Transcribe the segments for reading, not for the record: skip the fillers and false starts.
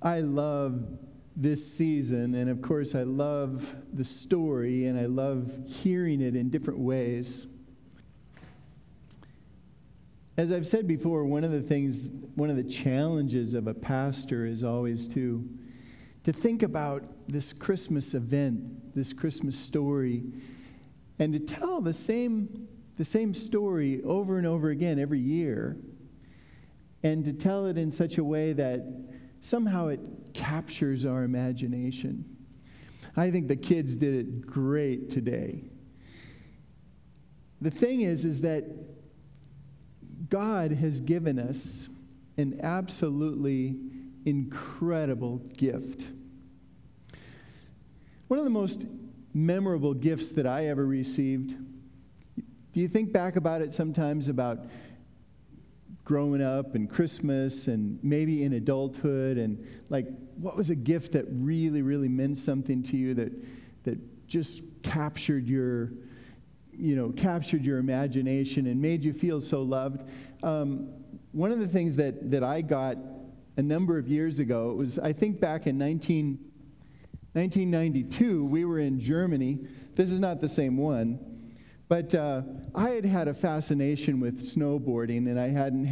I love this season, and of course I love the story, and I love hearing it in different ways. As I've said before, one of the challenges of a pastor is always to think about this Christmas event, this Christmas story, and to tell the same story over and over again every year, and to tell it in such a way that somehow it captures our imagination. I think the kids did it great today. The thing is that God has given us an absolutely incredible gift. One of the most memorable gifts that I ever received, do you think back about it sometimes, about growing up and Christmas and maybe in adulthood, and like, what was a gift that really, really meant something to you that just captured your imagination and made you feel so loved? One of the things that I got a number of years ago, it was, I think, back in 1992, we were in Germany. This is not the same one, but I had a fascination with snowboarding, and I hadn't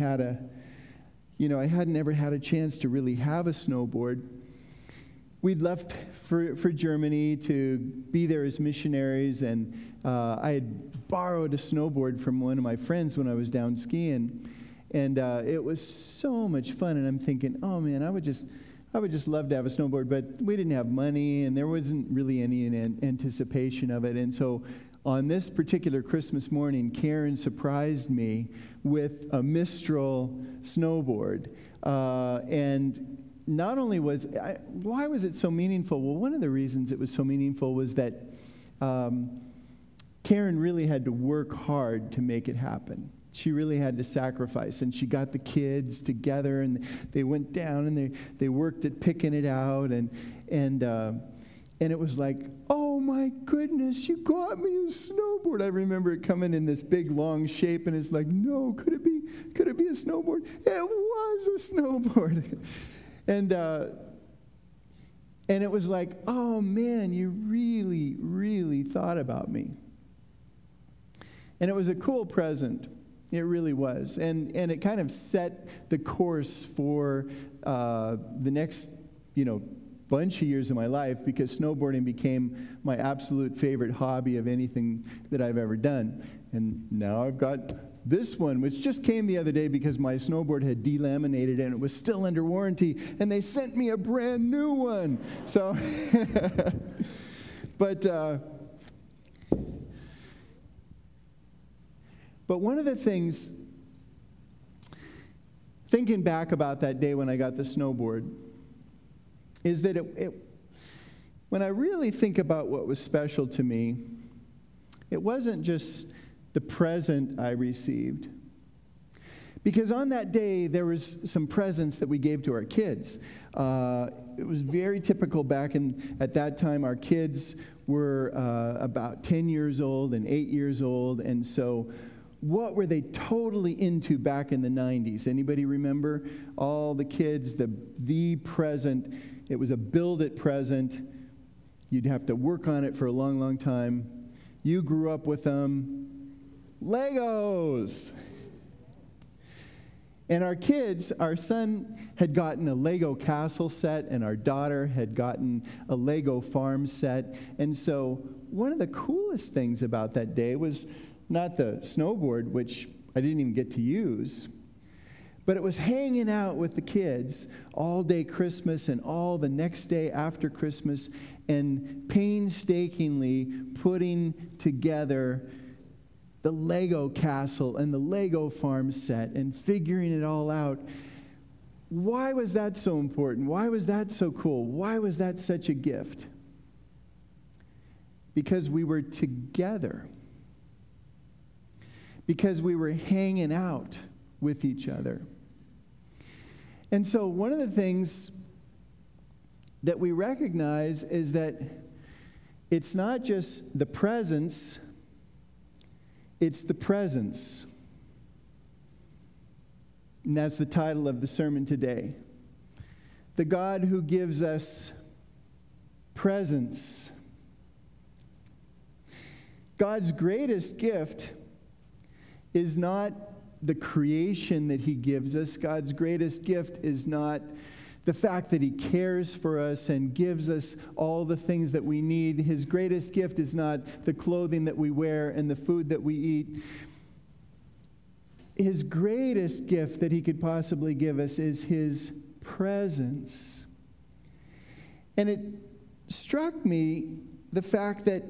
ever had a chance to really have a snowboard. We'd left for Germany to be there as missionaries, and I had borrowed a snowboard from one of my friends when I was down skiing, and it was so much fun. And I'm thinking, oh man, I would just love to have a snowboard, but we didn't have money, and there wasn't really any anticipation of it. And so on this particular Christmas morning, Karen surprised me with a Mistral snowboard, and not only why was it so meaningful? Well, one of the reasons it was so meaningful was that Karen really had to work hard to make it happen. She really had to sacrifice, and she got the kids together, and they went down, and they worked at picking it out, and it was like, oh my goodness, you got me a snowboard. I remember it coming in this big long shape, and it's like, no, could it be a snowboard? It was a snowboard. And it was like, oh man, you really, really thought about me. And it was a cool present. It really was. And it kind of set the course for the next, bunch of years of my life, because snowboarding became my absolute favorite hobby of anything that I've ever done. And now I've got this one, which just came the other day because my snowboard had delaminated and it was still under warranty, and they sent me a brand new one. So, but one of the things, thinking back about that day when I got the snowboard, is that when I really think about what was special to me, it wasn't just the present I received. Because on that day, there was some presents that we gave to our kids. It was very typical at that time, our kids were about 10 years old and 8 years old, and so what were they totally into back in the 90s? Anybody remember? All the kids, the present, it was a build-it present. You'd have to work on it for a long, long time. You grew up with them. Legos! And our kids, our son had gotten a Lego castle set, and our daughter had gotten a Lego farm set. And so one of the coolest things about that day was not the snowboard, which I didn't even get to use, but it was hanging out with the kids all day Christmas and all the next day after Christmas, and painstakingly putting together the Lego castle and the Lego farm set and figuring it all out. Why was that so important? Why was that so cool? Why was that such a gift? Because we were together. Because we were hanging out with each other. And so one of the things that we recognize is that it's not just the presence, it's the presence. And that's the title of the sermon today. the God who gives us presence. God's greatest gift is not the creation that he gives us. God's greatest gift is not the fact that he cares for us and gives us all the things that we need. His greatest gift is not the clothing that we wear and the food that we eat. His greatest gift that he could possibly give us is his presence. And it struck me the fact that,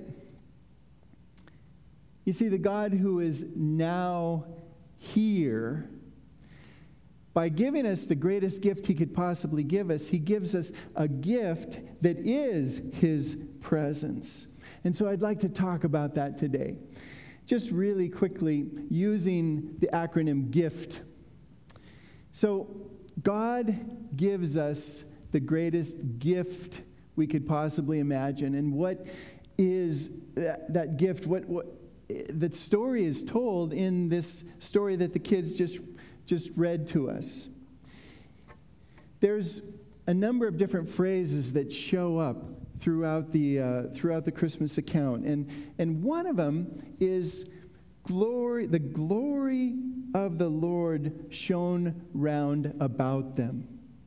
you see, the God who is now here, by giving us the greatest gift he could possibly give us, he gives us a gift that is his presence. And so I'd like to talk about that today. Just really quickly, using the acronym GIFT. So God gives us the greatest gift we could possibly imagine. And what is that gift? What that story is told in this story that the kids just read to us. There's a number of different phrases that show up throughout the Christmas account, and one of them is glory. The glory of the Lord shone round about them.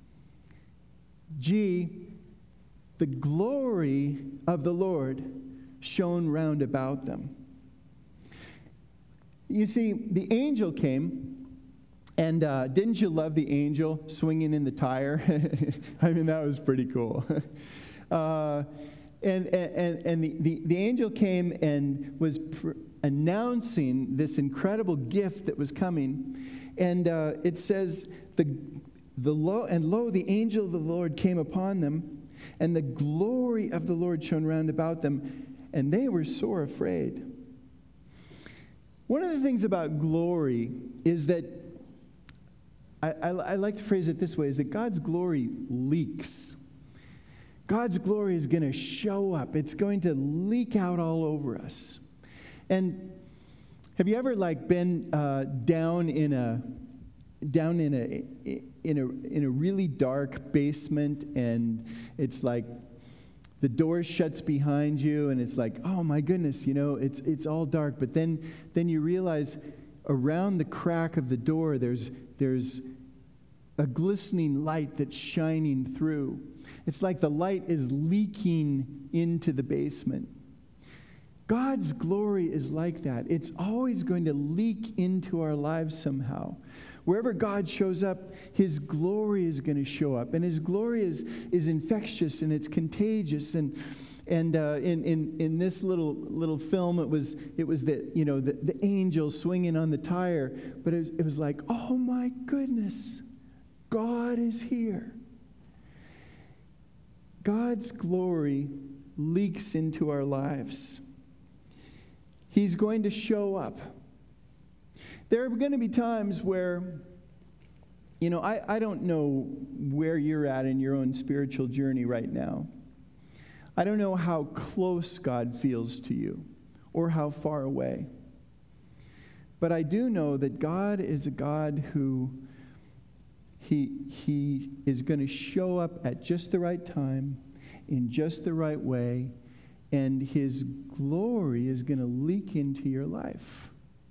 The glory of the Lord shone round about them. You see, the angel came, and didn't you love the angel swinging in the tire? I mean, that was pretty cool. And the angel came and was announcing this incredible gift that was coming. And it says, lo, the angel of the Lord came upon them, and the glory of the Lord shone round about them, and they were sore afraid. One of the things about glory is that, I like to phrase it this way, is that God's glory leaks. God's glory is going to show up. It's going to leak out all over us. And have you ever been down in a really dark basement, and it's like the door shuts behind you, and it's like, oh my goodness, it's all dark. But then you realize around the crack of the door there's a glistening light that's shining through. It's like the light is leaking into the basement. God's glory is like that. It's always going to leak into our lives somehow. Wherever God shows up, his glory is going to show up. And his glory is infectious, and it's contagious. And in this little film, it was the angel swinging on the tire. But it was like, oh my goodness, God is here. God's glory leaks into our lives. He's going to show up. There are going to be times where, I don't know where you're at in your own spiritual journey right now. I don't know how close God feels to you or how far away. But I do know that God is a God who He is going to show up at just the right time, in just the right way, and his glory is going to leak into your life.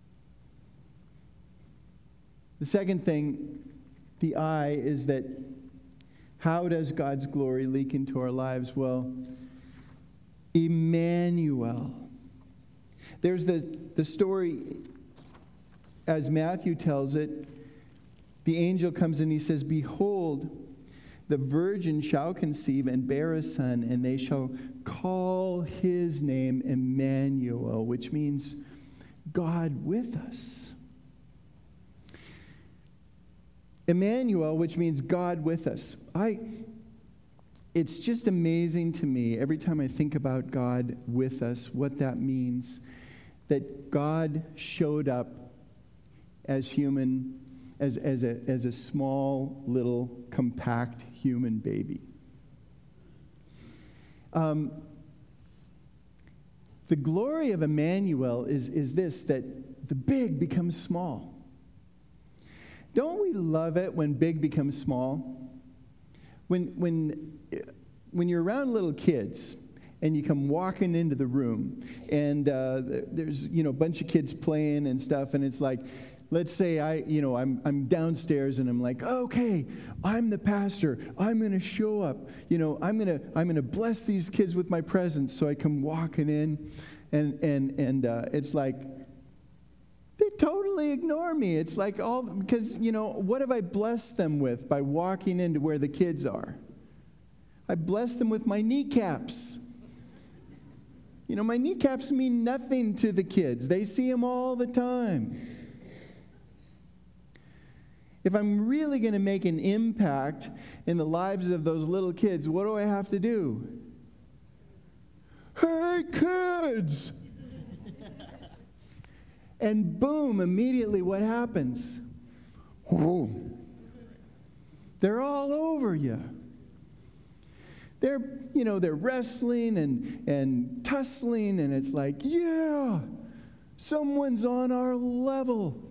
The second thing, the I, is that how does God's glory leak into our lives? Well, Emmanuel. There's the story, as Matthew tells it, the angel comes and he says, behold, the virgin shall conceive and bear a son, and they shall call his name Emmanuel, which means God with us. Emmanuel, which means God with us. It's just amazing to me every time I think about God with us, what that means, that God showed up as human, as a small, little, compact human baby. The glory of Emmanuel is this, that the big becomes small. Don't we love it when big becomes small? when you're around little kids and you come walking into the room and there's a bunch of kids playing and stuff, and it's like, let's say I'm downstairs and I'm like, okay, I'm the pastor. I'm going to show up. I'm going to bless these kids with my presence. So I come walking in, and it's like they totally ignore me. It's like because what have I blessed them with by walking into where the kids are? I bless them with my kneecaps. My kneecaps mean nothing to the kids. They see them all the time. If I'm really going to make an impact in the lives of those little kids, what do I have to do? Hey, kids! And boom, immediately what happens? Whoa. They're all over you. They're wrestling and tussling, and it's like, yeah, someone's on our level.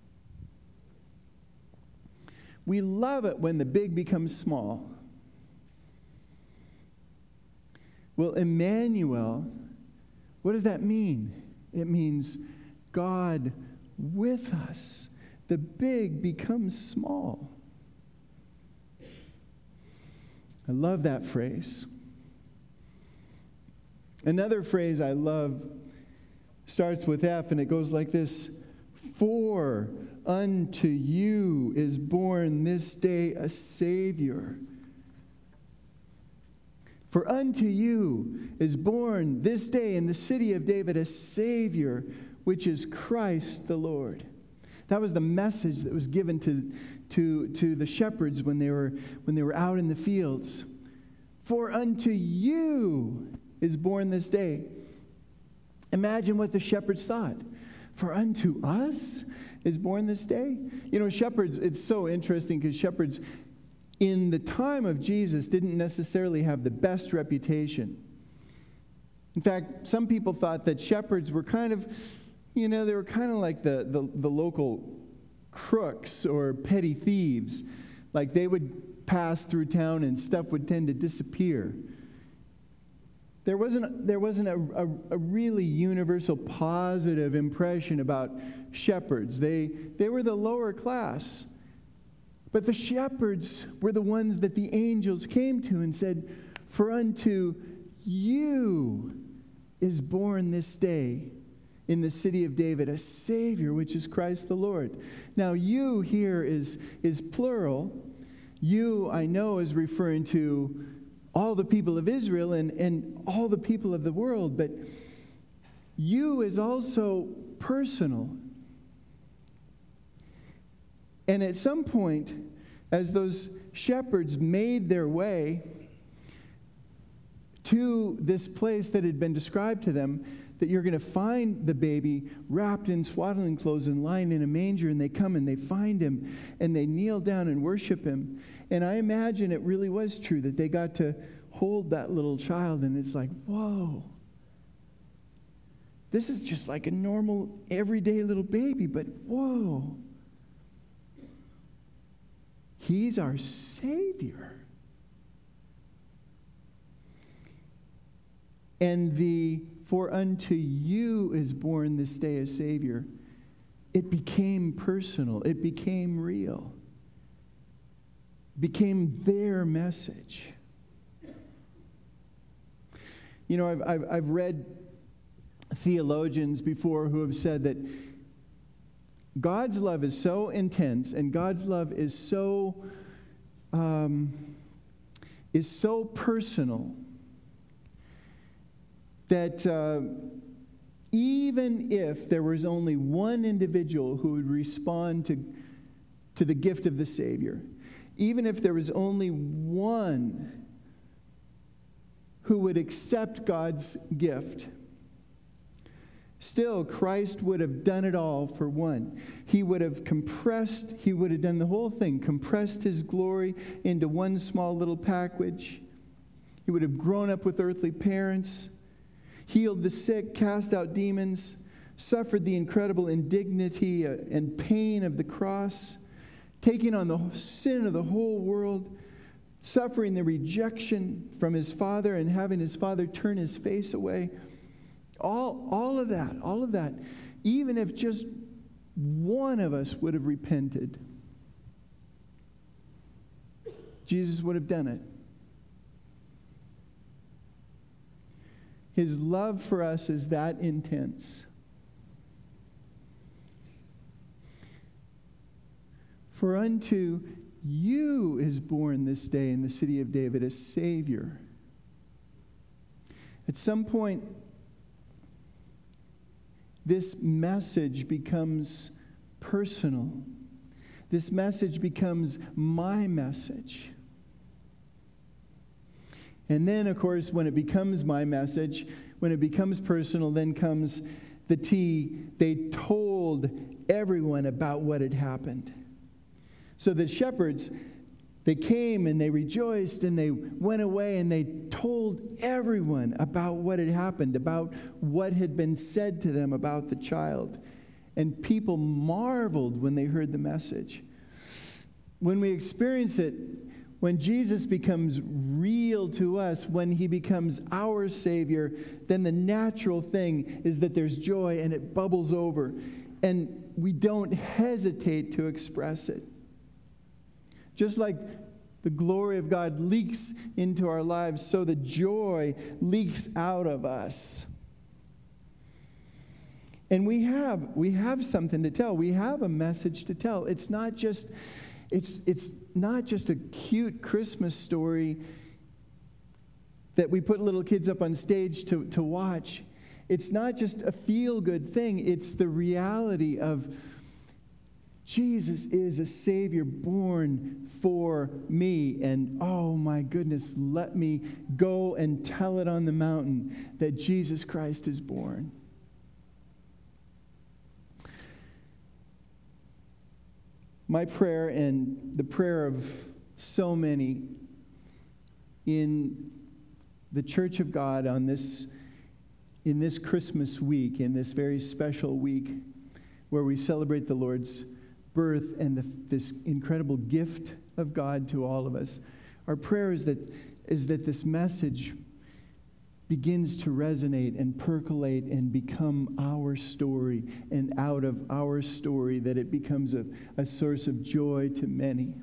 We love it when the big becomes small. Well, Emmanuel, what does that mean? It means God with us. The big becomes small. I love that phrase. Another phrase I love starts with F, and it goes like this: For unto you is born this day a Savior. For unto you is born this day in the city of David a Savior, which is Christ the Lord. That was the message that was given to the shepherds when they were out in the fields. For unto you is born this day. Imagine what the shepherds thought. For unto us is born this day? Shepherds, it's so interesting because shepherds in the time of Jesus didn't necessarily have the best reputation. In fact, some people thought that shepherds were kind of, they were kind of like the local crooks or petty thieves. Like they would pass through town and stuff would tend to disappear. There wasn't a really universal positive impression about shepherds. They were the lower class. But the shepherds were the ones that the angels came to and said, For unto you is born this day in the city of David a Savior, which is Christ the Lord. Now, you here is plural. You, I know, is referring to all the people of Israel and all the people of the world, but you is also personal. And at some point, as those shepherds made their way to this place that had been described to them, that you're going to find the baby wrapped in swaddling clothes and lying in a manger, and they come and they find him and they kneel down and worship him. And I imagine it really was true that they got to hold that little child, and it's like, whoa. This is just like a normal, everyday little baby, but whoa. He's our Savior. And for unto you is born this day a Savior. It became personal. It became real. Became their message. I've read theologians before who have said that God's love is so intense and God's love is so personal that even if there was only one individual who would respond to the gift of the Savior, even if there was only one who would accept God's gift, still Christ would have done it all for one. He would have done the whole thing, compressed his glory into one small little package. He would have grown up with earthly parents, healed the sick, cast out demons, suffered the incredible indignity and pain of the cross, taking on the sin of the whole world, suffering the rejection from his father and having his father turn his face away. All of that, even if just one of us would have repented, Jesus would have done it. His love for us is that intense. For unto you is born this day in the city of David a Savior. At some point, this message becomes personal. This message becomes my message. And then, of course, when it becomes my message, when it becomes personal, then comes the T. They told everyone about what had happened. So the shepherds, they came and they rejoiced and they went away and they told everyone about what had happened, about what had been said to them about the child. And people marveled when they heard the message. When we experience it, when Jesus becomes real to us, when he becomes our Savior, then the natural thing is that there's joy and it bubbles over. And we don't hesitate to express it. Just like the glory of God leaks into our lives, so the joy leaks out of us. And we have something to tell. We have a message to tell. It's not just a cute Christmas story that we put little kids up on stage to watch. It's not just a feel-good thing. It's the reality of Jesus is a Savior born for me. And oh my goodness, let me go and tell it on the mountain that Jesus Christ is born. My prayer, and the prayer of so many in the Church of God in this Christmas week, in this very special week where we celebrate the Lord's birth and this incredible gift of God to all of us, our prayer is that this message begins to resonate and percolate and become our story, and out of our story that it becomes a source of joy to many.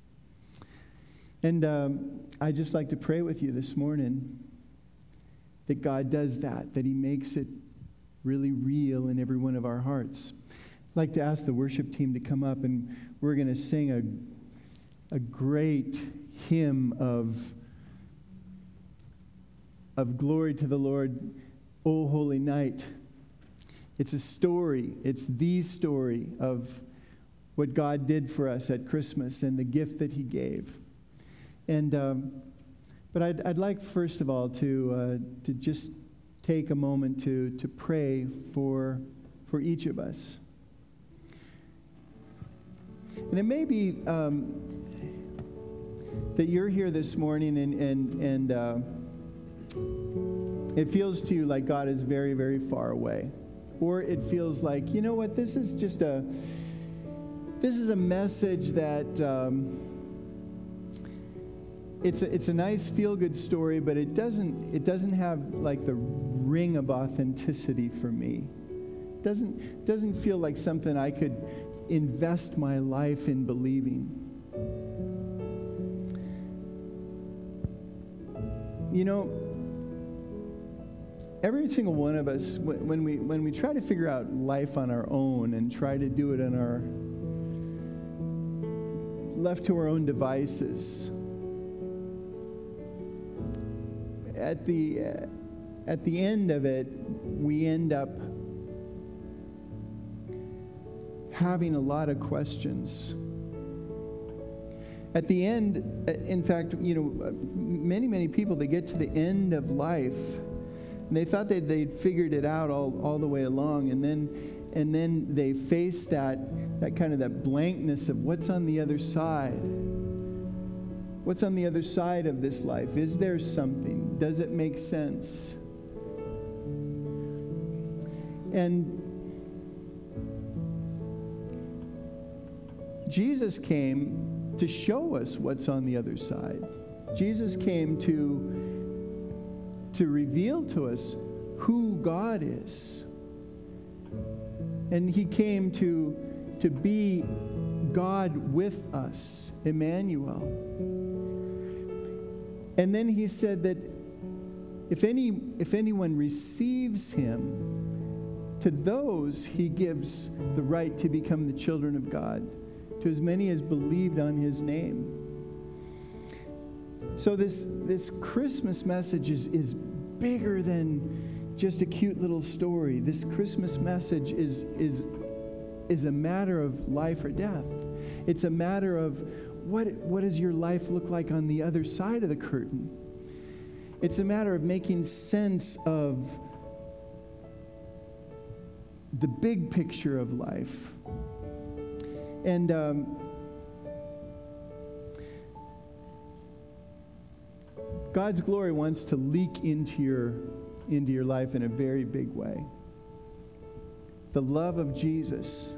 And I'd just like to pray with you this morning that God does that he makes it really real in every one of our hearts. I'd like to ask the worship team to come up, and we're going to sing a great hymn of glory to the Lord, O Holy Night. It's a story. It's the story of what God did for us at Christmas and the gift that he gave. And but I'd like, first of all, to just take a moment to pray for each of us. And it may be that you're here this morning and it feels to you like God is very, very far away. Or it feels like, you know what, this is a message that it's a nice feel-good story, but it doesn't have like the ring of authenticity for me. It doesn't feel like something I could invest my life in believing. You know, every single one of us, when we try to figure out life on our own and try to do it on our left to our own devices, at the end of it, we end up having a lot of questions. At the end, in fact, you know, many people, they get to the end of life, and they thought they'd figured it out all the way along, and then they face that kind of that blankness of what's on the other side. What's on the other side of this life? Is there something? Does it make sense? And Jesus came to show us what's on the other side. Jesus came to reveal to us who God is. And he came to be God with us, Emmanuel. And then he said that if anyone receives him, to those he gives the right to become the children of God, to as many as believed on his name. So this Christmas message is bigger than just a cute little story. This Christmas message is a matter of life or death. It's a matter of what does your life look like on the other side of the curtain? It's a matter of making sense of the big picture of life. And God's glory wants to leak into your life in a very big way. The love of Jesus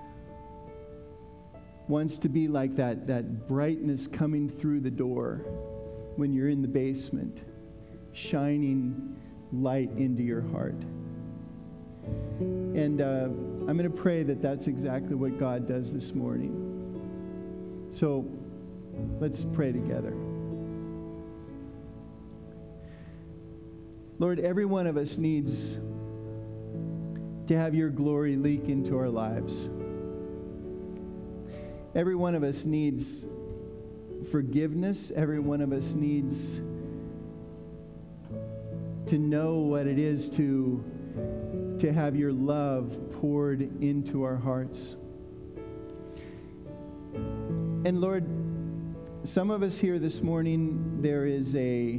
wants to be like that brightness coming through the door when you're in the basement, shining light into your heart. And I'm going to pray that that's exactly what God does this morning. So let's pray together. Lord, every one of us needs to have your glory leak into our lives. Every one of us needs forgiveness. Every one of us needs to know what it is to have your love poured into our hearts. And Lord, some of us here this morning, there's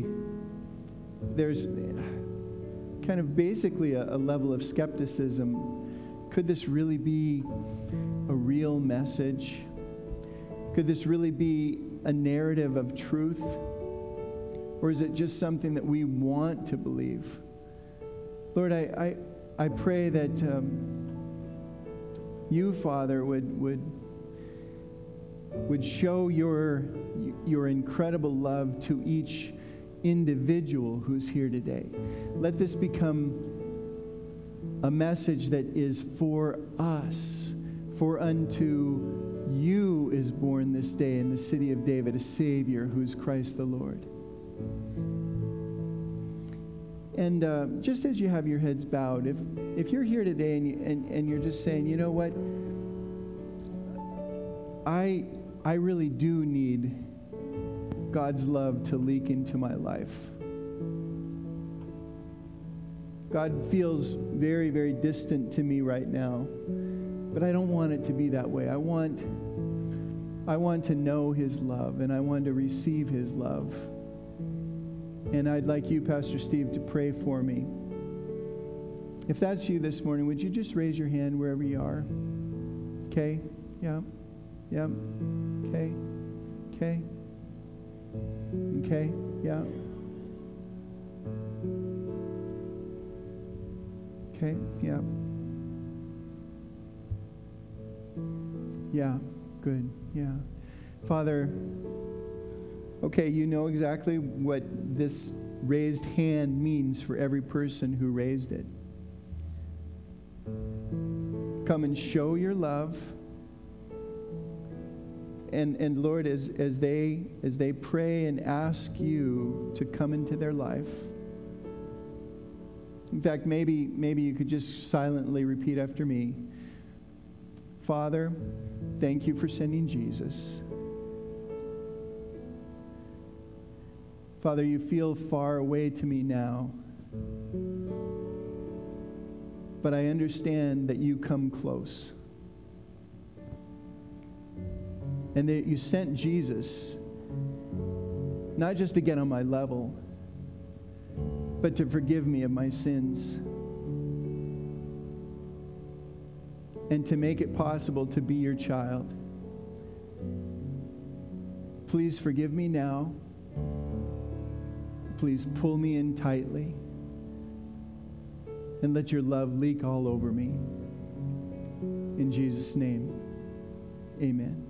kind of basically a level of skepticism. Could this really be a real message? Could this really be a narrative of truth? Or is it just something that we want to believe? Lord, I pray that you, Father, would show your incredible love to each individual who's here today. Let this become a message that is for us. For unto you is born this day in the city of David a Savior who's Christ the Lord. And just as you have your heads bowed, if you're here today and you're just saying, you know what, I really do need God's love to leak into my life. God feels very, very distant to me right now, but I don't want it to be that way. I want to know his love, and I want to receive his love. And I'd like you, Pastor Steve, to pray for me. If that's you this morning, would you just raise your hand wherever you are? Okay? Yeah. Yeah. Okay. Okay. Okay. Yeah. Okay. Yeah. Yeah. Good. Yeah. Father, okay, you know exactly what this raised hand means for every person who raised it. Come and show your love. And Lord, as they pray and ask you to come into their life. In fact, maybe you could just silently repeat after me. Father, thank you for sending Jesus. Father, you feel far away to me now, but I understand that you come close. And that you sent Jesus, not just to get on my level, but to forgive me of my sins. And to make it possible to be your child. Please forgive me now. Please pull me in tightly. And let your love leak all over me. In Jesus' name, amen.